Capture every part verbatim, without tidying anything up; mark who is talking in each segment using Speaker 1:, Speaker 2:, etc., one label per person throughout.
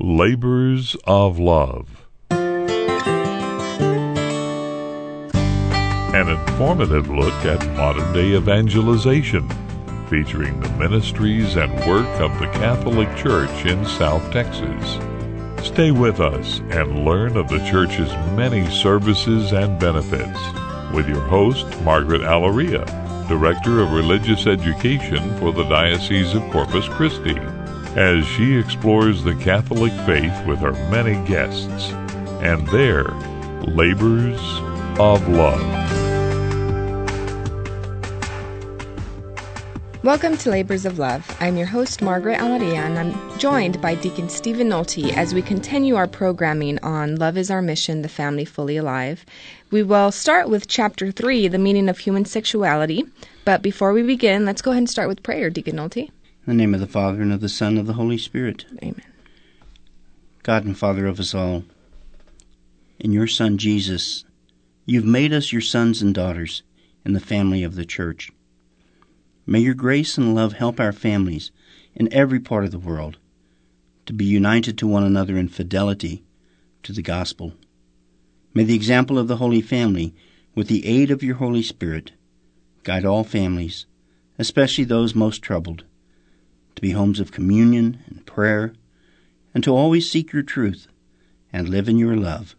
Speaker 1: Labors of Love. An informative look at modern-day evangelization, featuring the ministries and work of the Catholic Church in South Texas. Stay with us and learn of the Church's many services and benefits with your host, Margaret Alaria, Director of Religious Education for the Diocese of Corpus Christi, as she explores the Catholic faith with her many guests and their labors of love.
Speaker 2: Welcome to Labors of Love. I'm your host, Margaret Alaria, and I'm joined by Deacon Stephen Nolte as we continue our programming on Love is Our Mission, the Family Fully Alive. We will start with Chapter three, The Meaning of Human Sexuality. But before we begin, let's go ahead and start with prayer, Deacon Nolte.
Speaker 3: In the name of the Father, and of the Son, and of the Holy Spirit.
Speaker 2: Amen.
Speaker 3: God and Father of us all, in your Son Jesus, you've made us your sons and daughters in the family of the Church. May your grace and love help our families in every part of the world to be united to one another in fidelity to the gospel. May the example of the Holy Family, with the aid of your Holy Spirit, guide all families, especially those most troubled, to be homes of communion and prayer, and to always seek your truth and live in your love.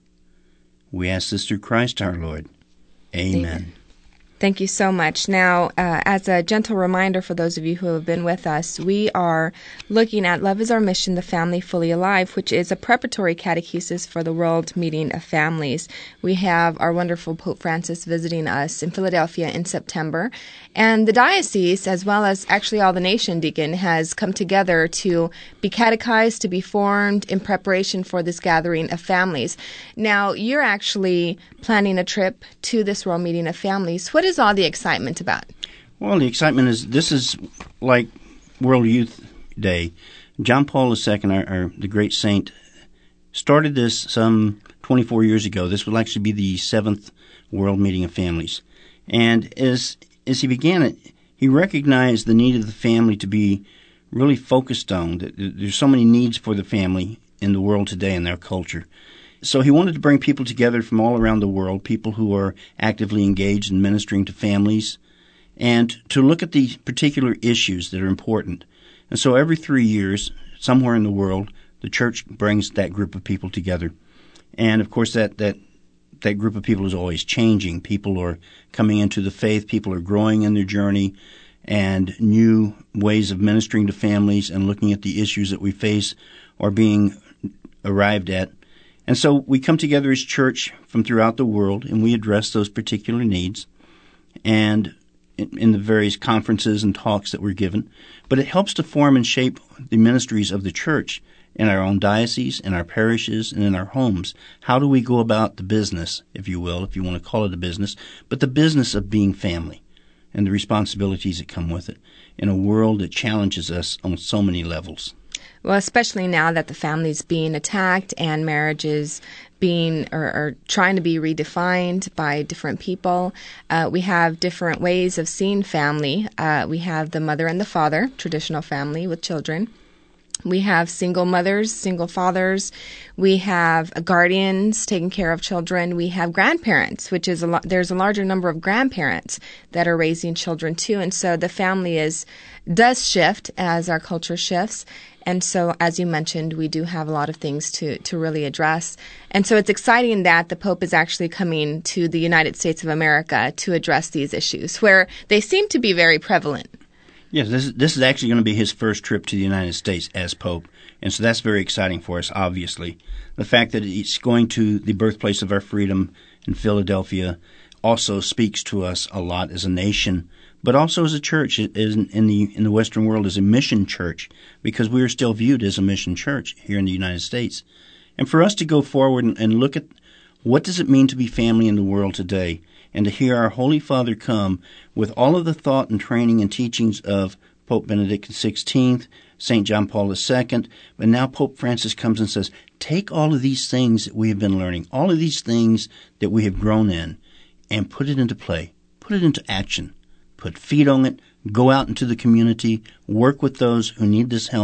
Speaker 3: We ask this through Christ our Lord. Amen.
Speaker 2: Amen. Thank you so much. Now, uh, as a gentle reminder for those of you who have been with us, we are looking at Love is Our Mission, the Family Fully Alive, which is a preparatory catechesis for the World Meeting of Families. We have our wonderful Pope Francis visiting us in Philadelphia in September, and the diocese, as well as actually all the nation, Deacon, has come together to be catechized, to be formed in preparation for this gathering of families. Now, you're actually planning a trip to this World Meeting of Families. What is all the excitement about?
Speaker 3: Well, the excitement is, this is like World Youth Day. John Paul the Second, our, our, the great saint, started this some twenty-four years ago. This will actually be the seventh World Meeting of Families. And as as he began it, he recognized the need of the family to be really focused on. That there's so many needs for the family in the world today in their culture. So he wanted to bring people together from all around the world, people who are actively engaged in ministering to families, and to look at the particular issues that are important. And so every three years, somewhere in the world, the Church brings that group of people together. And, of course, that, that, that group of people is always changing. People are coming into the faith. People are growing in their journey, and new ways of ministering to families and looking at the issues that we face are being arrived at. And so we come together as church from throughout the world, and we address those particular needs and in, in the various conferences and talks that we're given. But it helps to form and shape the ministries of the church in our own diocese, in our parishes, and in our homes. How do we go about the business, if you will, if you want to call it a business, but the business of being family and the responsibilities that come with it in a world that challenges us on so many levels?
Speaker 2: Well, especially now that the family's being attacked and marriages being or, or trying to be redefined by different people. Uh, we have different ways of seeing family. Uh, we have the mother and the father, traditional family with children. We have single mothers, single fathers. We have guardians taking care of children. We have grandparents, which is a lot. There's a larger number of grandparents that are raising children too, and so the family is does shift as our culture shifts. And so, as you mentioned, we do have a lot of things to, to really address. And so it's exciting that the Pope is actually coming to the United States of America to address these issues, where they seem to be very prevalent.
Speaker 3: Yes, this is, this is actually going to be his first trip to the United States as Pope. And so that's very exciting for us, obviously. The fact that it's going to the birthplace of our freedom in Philadelphia also speaks to us a lot as a nation, but also as a church in, in the in the Western world as a mission church, because we are still viewed as a mission church here in the United States. And for us to go forward and, and look at what does it mean to be family in the world today, and to hear our Holy Father come with all of the thought and training and teachings of Pope Benedict the sixteenth, Saint John Paul the Second, but now Pope Francis comes and says, take all of these things that we have been learning, all of these things that we have grown in, and put it into play, put it into action. Put feet on it, go out into the community, work with those who need this help,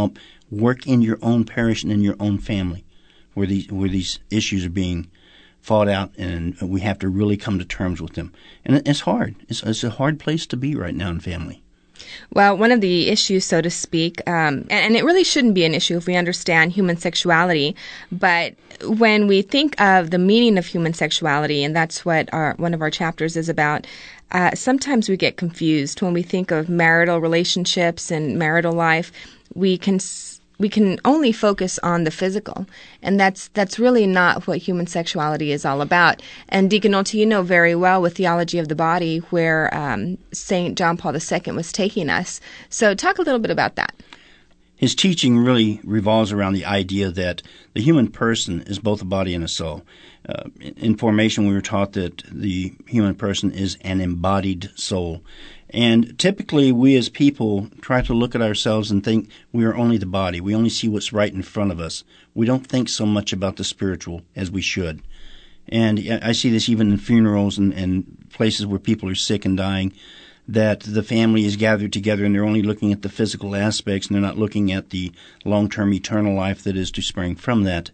Speaker 3: work in your own parish and in your own family, where these where these issues are being fought out, and we have to really come to terms with them. And it's hard. It's, it's a hard place to be right now in family.
Speaker 2: Well, one of the issues, so to speak, um, and, and it really shouldn't be an issue if we understand human sexuality, but when we think of the meaning of human sexuality, and that's what our, one of our chapters is about, uh, sometimes we get confused. When we think of marital relationships and marital life, we can we can only focus on the physical, and that's that's really not what human sexuality is all about. And Deacon Nolte, you know very well with Theology of the Body where um, Saint John Paul the Second was taking us. So talk a little bit about that.
Speaker 3: His teaching really revolves around the idea that the human person is both a body and a soul. Uh, in formation, we were taught that the human person is an embodied soul. And typically, we as people try to look at ourselves and think we are only the body. We only see what's right in front of us. We don't think so much about the spiritual as we should. And I see this even in funerals and, and places where people are sick and dying, that the family is gathered together and they're only looking at the physical aspects and they're not looking at the long-term eternal life that is to spring from that.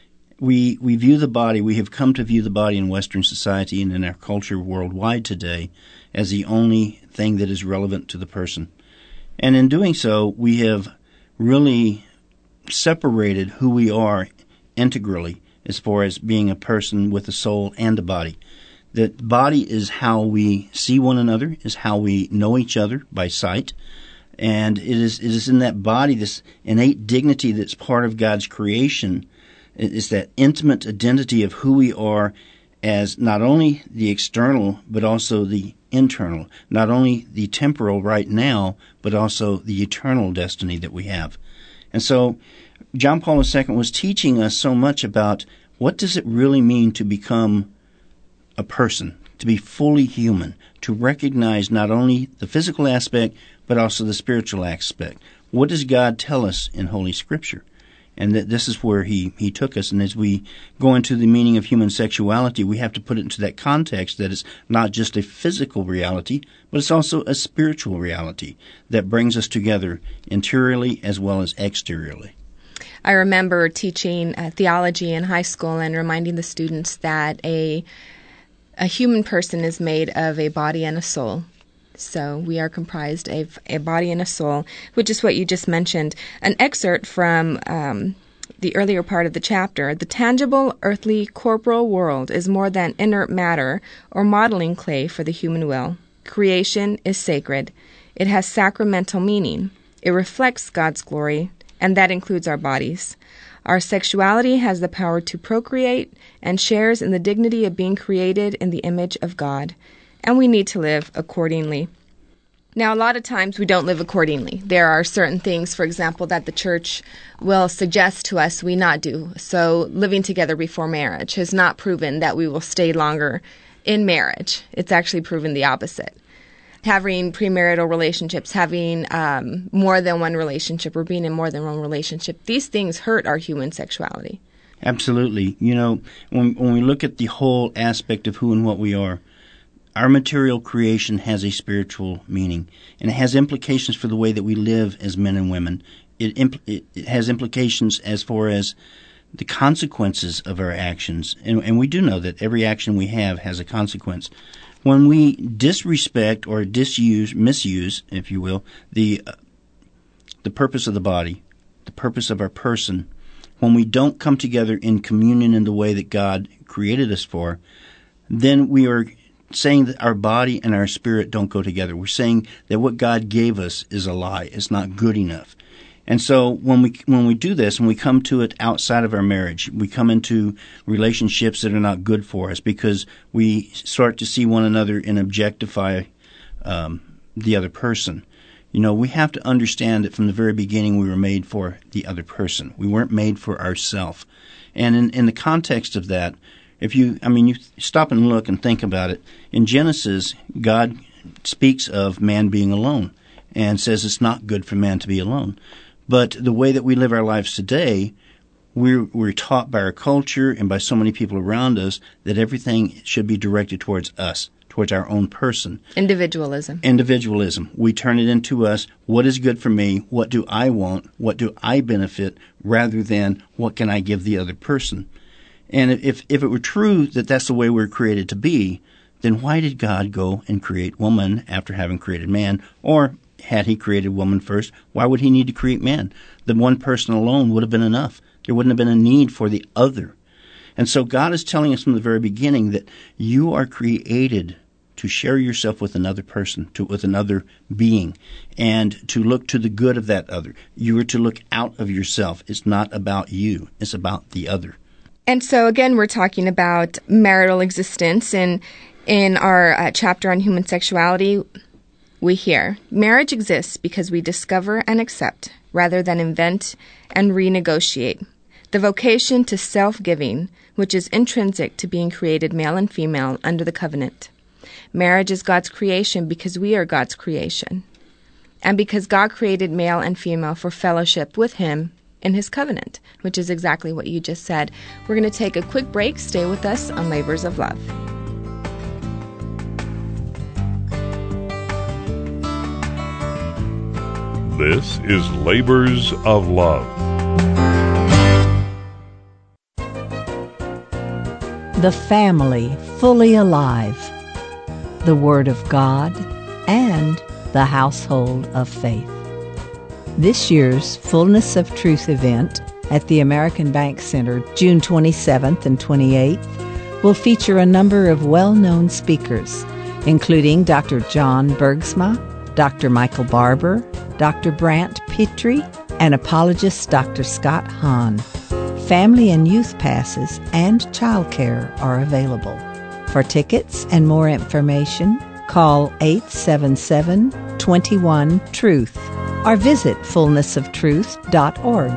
Speaker 3: We we view the body, we have come to view the body in Western society and in our culture worldwide today as the only thing that is relevant to the person. And in doing so, we have really separated who we are integrally as far as being a person with a soul and a body. The body is how we see one another, is how we know each other by sight. And it is it is in that body, this innate dignity that's part of God's creation. It's that intimate identity of who we are as not only the external, but also the internal. Not only the temporal right now, but also the eternal destiny that we have. And so John Paul the Second was teaching us so much about what does it really mean to become a person, to be fully human, to recognize not only the physical aspect, but also the spiritual aspect. What does God tell us in Holy Scripture? And that this is where he, he took us. And as we go into the meaning of human sexuality, we have to put it into that context that it's not just a physical reality, but it's also a spiritual reality that brings us together interiorly as well as exteriorly.
Speaker 2: I remember teaching uh, theology in high school and reminding the students that a a human person is made of a body and a soul. So we are comprised of a body and a soul, which is what you just mentioned. An excerpt from um, the earlier part of the chapter. The tangible, earthly, corporal world is more than inert matter or modeling clay for the human will. Creation is sacred. It has sacramental meaning. It reflects God's glory, and that includes our bodies. Our sexuality has the power to procreate and shares in the dignity of being created in the image of God. And we need to live accordingly. Now, a lot of times we don't live accordingly. There are certain things, for example, that the church will suggest to us we not do. So living together before marriage has not proven that we will stay longer in marriage. It's actually proven the opposite. Having premarital relationships, having um, more than one relationship or being in more than one relationship, these things hurt our human sexuality.
Speaker 3: Absolutely. You know, when, when we look at the whole aspect of who and what we are, our material creation has a spiritual meaning, and it has implications for the way that we live as men and women. It, impl- it has implications as far as the consequences of our actions, and, and we do know that every action we have has a consequence. When we disrespect or disuse, misuse, if you will, the uh, the purpose of the body, the purpose of our person, when we don't come together in communion in the way that God created us for, then we are saying that our body and our spirit don't go together. We're saying that what God gave us is a lie. It's not good enough. And so when we when we do this and we come to it outside of our marriage, we come into relationships that are not good for us because we start to see one another and objectify um, the other person. You know, we have to understand that from the very beginning we were made for the other person. We weren't made for ourselves. And in, in the context of that, If you, I mean, you stop and look and think about it. In Genesis, God speaks of man being alone and says it's not good for man to be alone. But the way that we live our lives today, we're, we're taught by our culture and by so many people around us that everything should be directed towards us, towards our own person.
Speaker 2: Individualism.
Speaker 3: Individualism. We turn it into us. What is good for me? What do I want? What do I benefit? Rather than what can I give the other person? And if if it were true that that's the way we're created to be, then why did God go and create woman after having created man? Or had he created woman first, why would he need to create man? The one person alone would have been enough. There wouldn't have been a need for the other. And so God is telling us from the very beginning that you are created to share yourself with another person, to with another being, and to look to the good of that other. You are to look out of yourself. It's not about you. It's about the other.
Speaker 2: And so, again, we're talking about marital existence. And in our uh, chapter on human sexuality, we hear, marriage exists because we discover and accept, rather than invent and renegotiate, the vocation to self-giving, which is intrinsic to being created male and female under the covenant. Marriage is God's creation because we are God's creation, and because God created male and female for fellowship with Him in His covenant, which is exactly what you just said. We're going to take a quick break. Stay with us on Labors of Love.
Speaker 1: This is Labors of Love.
Speaker 4: The family fully alive, the Word of God, and the household of faith. This year's Fullness of Truth event at the American Bank Center, June twenty-seventh and twenty-eighth, will feature a number of well-known speakers, including Doctor John Bergsma, Doctor Michael Barber, Doctor Brant Petrie, and apologist Doctor Scott Hahn. Family and youth passes and childcare are available. For tickets and more information, call eight seven seven, two one, TRUTH or visit fullness of truth dot org.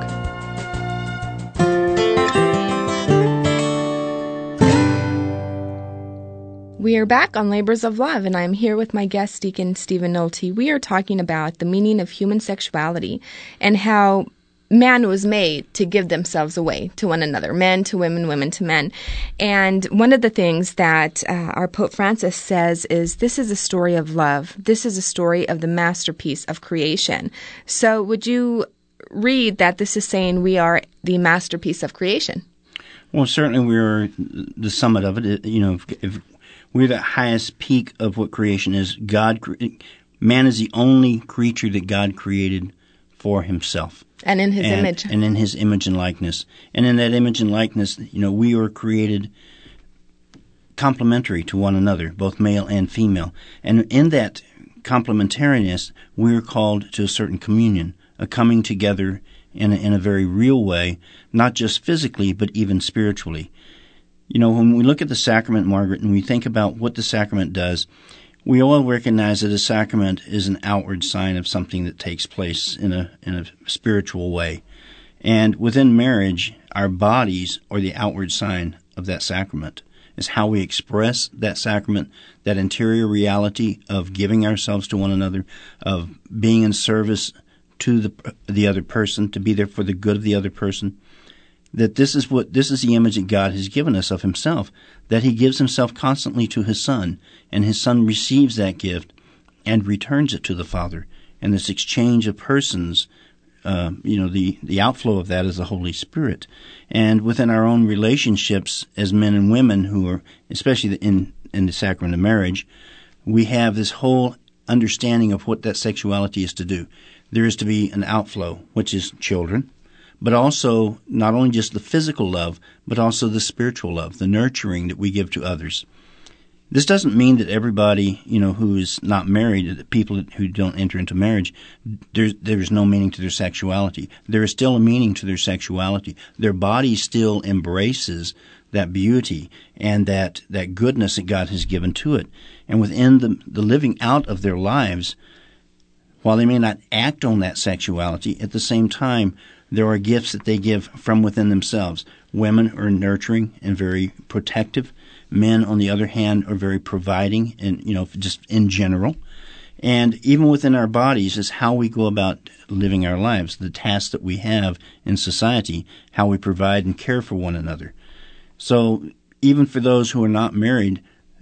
Speaker 2: We are back on Labors of Love, and I'm here with my guest, Deacon Stephen Nolte. We are talking about the meaning of human sexuality and how man was made to give themselves away to one another, men to women, women to men. And one of the things that uh, our Pope Francis says is this is a story of love. This is a story of the masterpiece of creation. So would you read that this is saying we are the masterpiece of creation?
Speaker 3: Well, certainly we're the summit of it. You know, if, if we're the highest peak of what creation is. God, man is the only creature that God created for Himself.
Speaker 2: And in His
Speaker 3: and,
Speaker 2: image.
Speaker 3: And in His image and likeness. And in that image and likeness, you know, we are created complementary to one another, both male and female. And in that complementariness, we are called to a certain communion, a coming together in a, in a very real way, not just physically, but even spiritually. You know, when we look at the sacrament, Margaret, and we think about what the sacrament does, we all recognize that a sacrament is an outward sign of something that takes place in a in a spiritual way. And within marriage, our bodies are the outward sign of that sacrament. It's how we express that sacrament, that interior reality of giving ourselves to one another, of being in service to the the other person, to be there for the good of the other person. That this is what this is the image that God has given us of Himself, that He gives Himself constantly to His Son, and His Son receives that gift and returns it to the Father. And this exchange of persons, uh, you know, the, the outflow of that is the Holy Spirit. And within our own relationships as men and women who are, especially in, in the sacrament of marriage, we have this whole understanding of what that sexuality is to do. There is to be an outflow, which is children, but also not only just the physical love, but also the spiritual love, the nurturing that we give to others. This doesn't mean that everybody, you know, who is not married, that people who don't enter into marriage, there's, there's no meaning to their sexuality. There is still a meaning to their sexuality. Their body still embraces that beauty and that, that goodness that God has given to it. And within the, the living out of their lives, while they may not act on that sexuality, at the same time, there are gifts that they give from within themselves. Women are nurturing and very protective. Men, on the other hand, are very providing, and you know, just in general. And even within our bodies is how we go about living our lives, the tasks that we have in society, how we provide and care for one another. So even for those who are not married,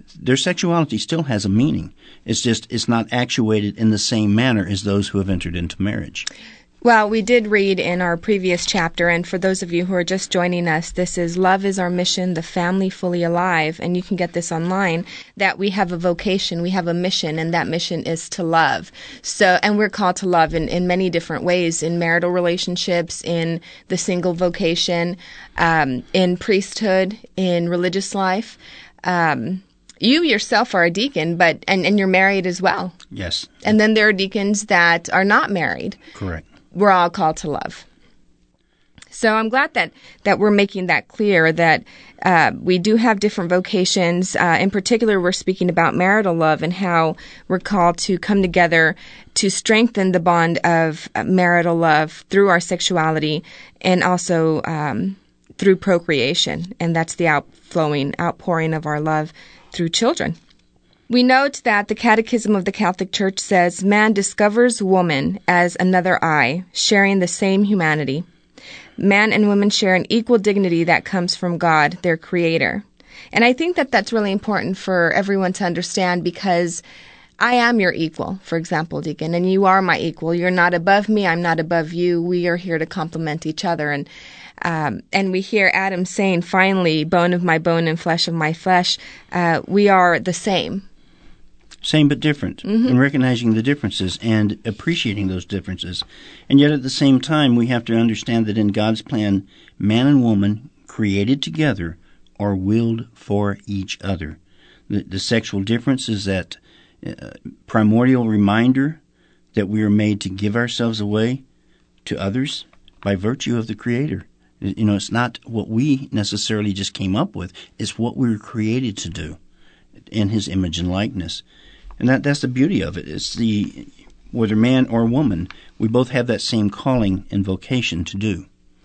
Speaker 3: their sexuality still has a meaning. It's just it's not actuated in the same manner as those who have entered into marriage.
Speaker 2: Well, we did read in our previous chapter, and for those of you who are just joining us, this is Love is Our Mission, the Family Fully Alive, and you can get this online, that we have a vocation, we have a mission, and that mission is to love. So, and we're called to love in, in many different ways, in marital relationships, in the single vocation, um, in priesthood, in religious life. Um, you yourself are a deacon, but and, and you're married as well.
Speaker 3: Yes.
Speaker 2: And then there are deacons that are not married.
Speaker 3: Correct.
Speaker 2: We're all called to love. So I'm glad that, that we're making that clear, that uh, we do have different vocations. Uh, in particular, we're speaking about marital love and how we're called to come together to strengthen the bond of marital love through our sexuality and also um, through procreation. And that's the outflowing, outpouring of our love through children. We note that the Catechism of the Catholic Church says, man discovers woman as another I, sharing the same humanity. Man and woman share an equal dignity that comes from God, their Creator. And I think that that's really important for everyone to understand, because I am your equal, for example, Deacon, and you are my equal. You're not above me, I'm not above you. We are here to complement each other. And Um, and we hear Adam saying, finally, bone of my bone and flesh of my flesh, uh, we are the same.
Speaker 3: Same but different, mm-hmm. and recognizing the differences and appreciating those differences. And yet at the same time, we have to understand that in God's plan, man and woman, created together, are willed for each other. The, the sexual difference is that uh, primordial reminder that we are made to give ourselves away to others by virtue of the Creator. You know, it's not what we necessarily just came up with. It's what we were created to do in His image and likeness. And that that's the beauty of it. It's the, whether man or woman, we both have that same calling and vocation to do.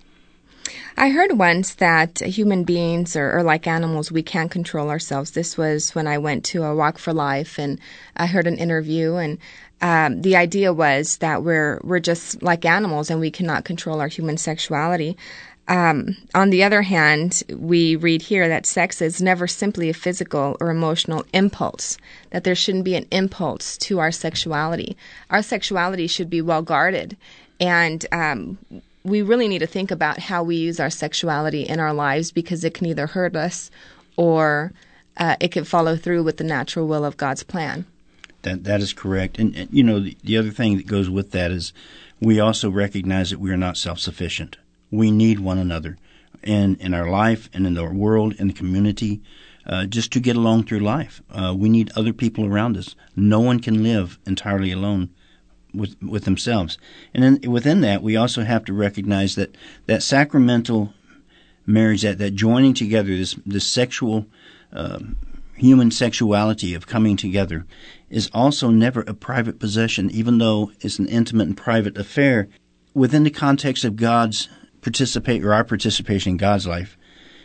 Speaker 2: I heard once that human beings are, are like animals. We can't control ourselves. This was when I went to a Walk for Life, and I heard an interview, and um, the idea was that we're we're just like animals, and we cannot control our human sexuality. Um, on the other hand, we read here that sex is never simply a physical or emotional impulse, that there shouldn't be an impulse to our sexuality. Our sexuality should be well guarded, and um, we really need to think about how we use our sexuality in our lives, because it can either hurt us or uh, it can follow through with the natural will of God's plan.
Speaker 3: That That is correct. And, and you know, the, the other thing that goes with that is we also recognize that we are not self-sufficient. We need one another in, in our life and in our world, in the community, uh, just to get along through life. Uh, we need other people around us. No one can live entirely alone with with themselves. And then within that, we also have to recognize that that sacramental marriage, that, that joining together, this, this sexual, uh, human sexuality of coming together, is also never a private possession, even though it's an intimate and private affair. Within the context of God's participate or our participation in God's life,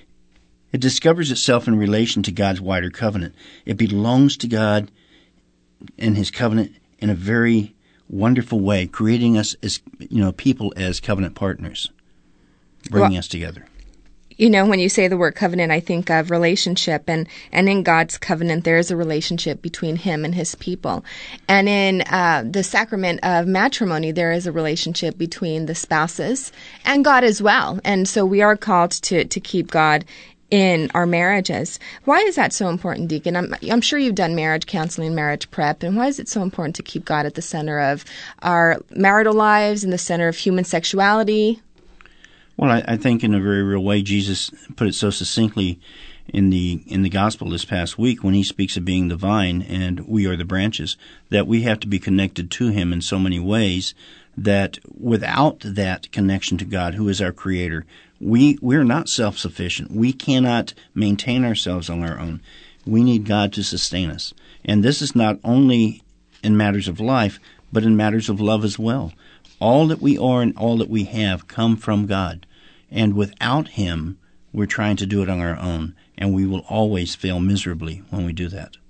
Speaker 3: it discovers itself in relation to God's wider covenant. It belongs to God and His covenant in a very wonderful way, creating us as, you know, people as covenant partners, bringing well, us together.
Speaker 2: You know, when you say the word covenant, I think of relationship, and, and in God's covenant, there is a relationship between Him and His people. And in uh, the sacrament of matrimony, there is a relationship between the spouses and God as well. And so we are called to, to keep God in our marriages. Why is that so important, Deacon? I'm, I'm sure you've done marriage counseling, marriage prep, and why is it so important to keep God at the center of our marital lives, in the center of human sexuality?
Speaker 3: Well, I, I think in a very real way, Jesus put it so succinctly in the in the gospel this past week when He speaks of being the vine and we are the branches, that we have to be connected to Him in so many ways that without that connection to God, who is our Creator, we we're not self-sufficient. We cannot maintain ourselves on our own. We need God to sustain us. And this is not only in matters of life, but in matters of love as well. All that we are and all that we have come from God. And without Him, we're trying to do it on our own, and we will always fail miserably when we do that.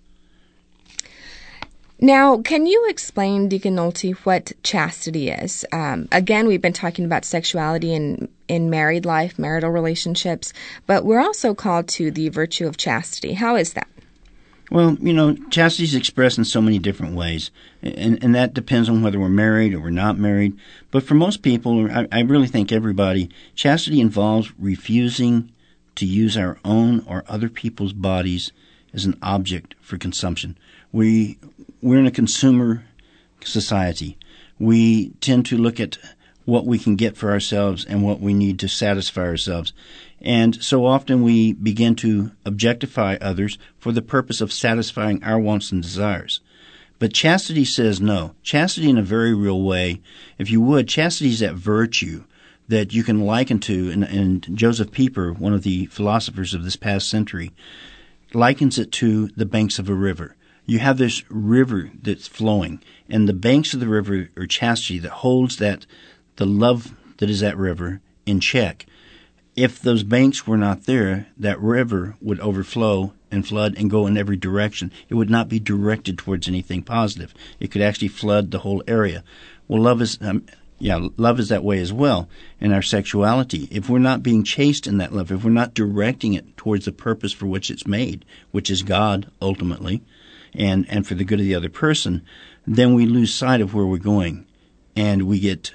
Speaker 2: Now, can you explain, Deacon Nolte, what chastity is? Um, again, we've been talking about sexuality in, in married life, marital relationships, but we're also called to the virtue of chastity. How is that?
Speaker 3: Well, you know, chastity is expressed in so many different ways, and, and that depends on whether we're married or we're not married. But for most people, I, I really think everybody, chastity involves refusing to use our own or other people's bodies as an object for consumption. We, we're in a consumer society. We tend to look at what we can get for ourselves and what we need to satisfy ourselves. And so often we begin to objectify others for the purpose of satisfying our wants and desires. But chastity says no. Chastity in a very real way, if you would, chastity is that virtue that you can liken to, and, and Joseph Pieper, one of the philosophers of this past century, likens it to the banks of a river. You have this river that's flowing, and the banks of the river are chastity that holds that the love that is that river in check. If those banks were not there, that river would overflow and flood and go in every direction. It would not be directed towards anything positive. It could actually flood the whole area. Well, love is, um, yeah, love is that way as well in our sexuality. If we're not being chaste in that love, if we're not directing it towards the purpose for which it's made, which is God ultimately, and, and for the good of the other person, then we lose sight of where we're going, and we get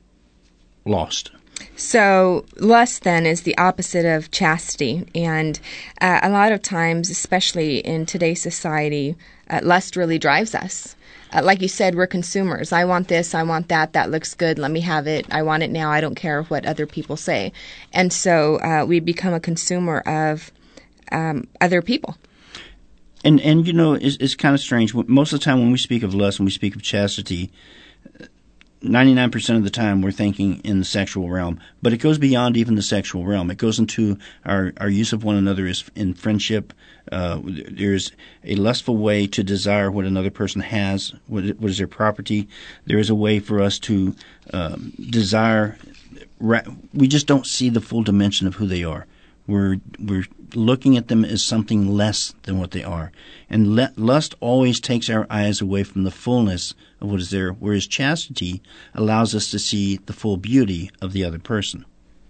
Speaker 3: lost.
Speaker 2: So lust, then, is the opposite of chastity. And uh, a lot of times, especially in today's society, uh, lust really drives us. Uh, like you said, we're consumers. I want this, I want that, that looks good, let me have it. I want it now, I don't care what other people say. And so uh, we become a consumer of um, other people.
Speaker 3: And, and you know, it's, it's kind of strange. Most of the time when we speak of lust and we speak of chastity, ninety-nine percent of the time we're thinking in the sexual realm, but it goes beyond even the sexual realm. It goes into our, our use of one another is in friendship. Uh, there's a lustful way to desire what another person has, what, what is their property. There is a way for us to um, desire. We just don't see the full dimension of who they are. We're we're looking at them as something less than what they are. And le- lust always takes our eyes away from the fullness of what is there, whereas chastity allows us to see the full beauty of the other person.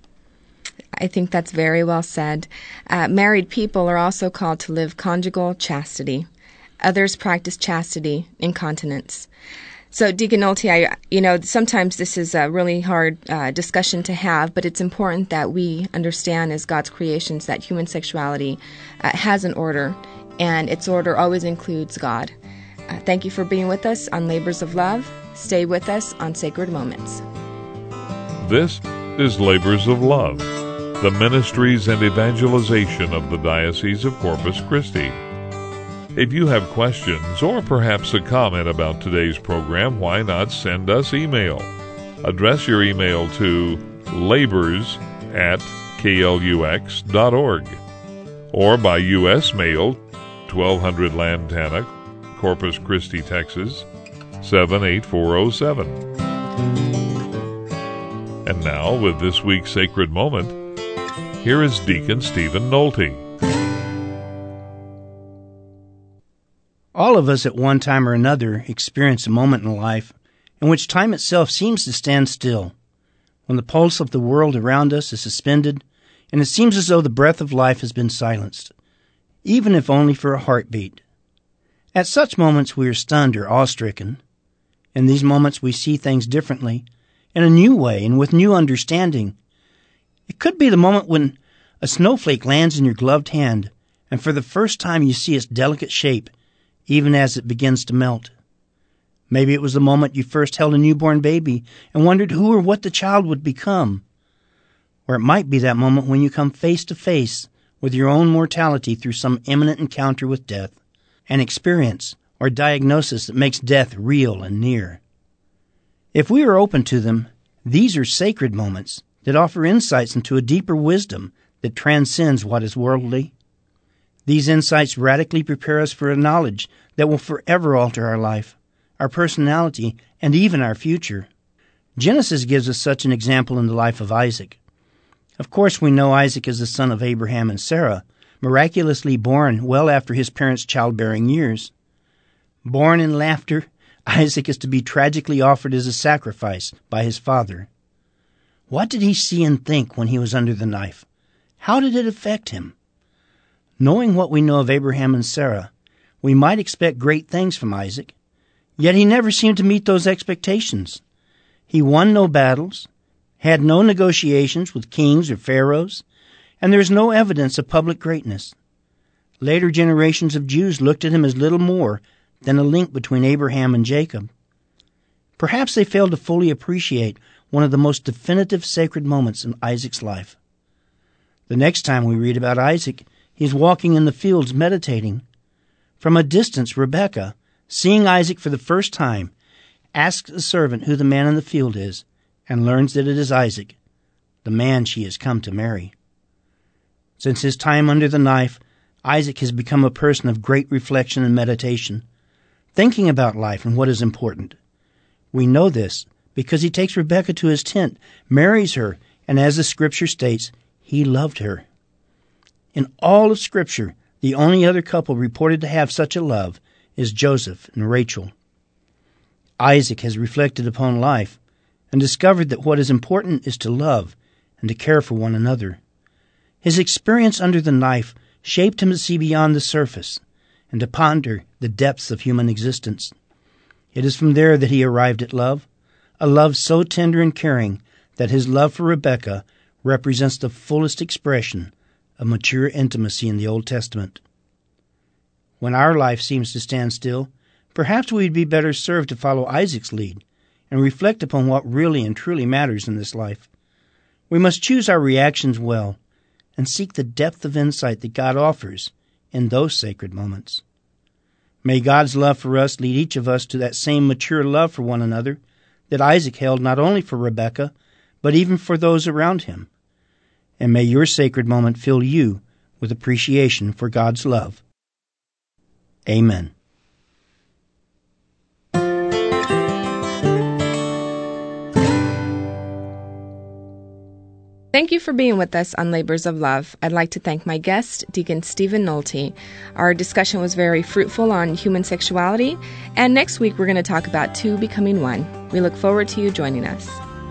Speaker 2: I think that's very well said. Uh, married people are also called to live conjugal chastity. Others practice chastity in continence. So, Deacon Nolte, I, you know, sometimes this is a really hard uh, discussion to have, but it's important that we understand as God's creations that human sexuality uh, has an order, and its order always includes God. Uh, thank you for being with us on Labors of Love. Stay with us on Sacred Moments.
Speaker 1: This is Labors of Love, the ministries and evangelization of the Diocese of Corpus Christi. If you have questions or perhaps a comment about today's program, why not send us email? Address your email to labors at k l u x dot org or by U S mail, twelve hundred Lantana, Corpus Christi, Texas, seven eight four oh seven. And now, with this week's Sacred Moment, here is Deacon Stephen Nolte.
Speaker 3: All of us at one time or another experience a moment in life in which time itself seems to stand still, when the pulse of the world around us is suspended, and it seems as though the breath of life has been silenced, even if only for a heartbeat. At such moments we are stunned or awe-stricken. In these moments we see things differently, in a new way and with new understanding. It could be the moment when a snowflake lands in your gloved hand, and for the first time you see its delicate shape, even as it begins to melt. Maybe it was the moment you first held a newborn baby and wondered who or what the child would become. Or it might be that moment when you come face to face with your own mortality through some imminent encounter with death, an experience or diagnosis that makes death real and near. If we are open to them, these are sacred moments that offer insights into a deeper wisdom that transcends what is worldly. These insights radically prepare us for a knowledge that will forever alter our life, our personality, and even our future. Genesis gives us such an example in the life of Isaac. Of course, we know Isaac is the son of Abraham and Sarah, miraculously born well after his parents' childbearing years. Born in laughter, Isaac is to be tragically offered as a sacrifice by his father. What did he see and think when he was under the knife? How did it affect him? Knowing what we know of Abraham and Sarah, We might expect great things from Isaac, yet he never seemed to meet those expectations. He won no battles, had no negotiations with kings or pharaohs, and there is no evidence of public greatness. Later generations of Jews looked at him as little more than a link between Abraham and Jacob. Perhaps they failed to fully appreciate one of the most definitive sacred moments in Isaac's life. The next time we read about Isaac, he is walking in the fields meditating. From a distance, Rebekah, seeing Isaac for the first time, asks the servant who the man in the field is, and learns that it is Isaac, the man she has come to marry. Since his time under the knife, Isaac has become a person of great reflection and meditation, thinking about life and what is important. We know this because he takes Rebekah to his tent, marries her, and as the Scripture states, he loved her. In all of Scripture, the only other couple reported to have such a love is Joseph and Rachel. Isaac has reflected upon life and discovered that what is important is to love and to care for one another. His experience under the knife shaped him to see beyond the surface and to ponder the depths of human existence. It is from there that he arrived at love, a love so tender and caring that his love for Rebekah represents the fullest expression of mature intimacy in the Old Testament. When our life seems to stand still, perhaps we'd be better served to follow Isaac's lead and reflect upon what really and truly matters in this life. We must choose our reactions well and seek the depth of insight that God offers in those sacred moments. May God's love for us lead each of us to that same mature love for one another that Isaac held not only for Rebekah, but even for those around him. And may your sacred moment fill you with appreciation for God's love. Amen.
Speaker 2: Thank you for being with us on Labors of Love. I'd like to thank my guest, Deacon Stephen Nolte. Our discussion was very fruitful on human sexuality, and next week we're going to talk about two becoming one. We look forward to you joining us.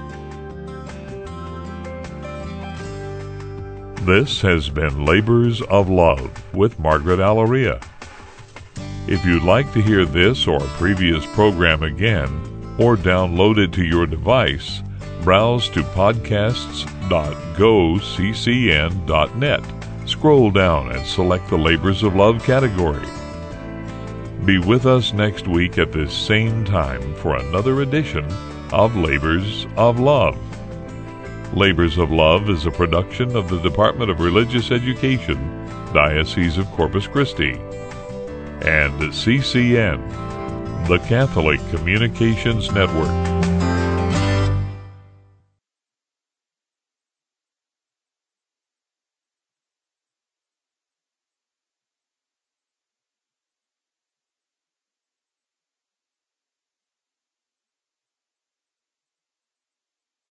Speaker 1: This has been Labors of Love with Margaret Alaria. If you'd like to hear this or a previous program again, or download it to your device, browse to podcasts dot go c c n dot net. Scroll down and select the Labors of Love category. Be with us next week at this same time for another edition of Labors of Love. Labors of Love is a production of the Department of Religious Education, Diocese of Corpus Christi, and C C N, the Catholic Communications Network.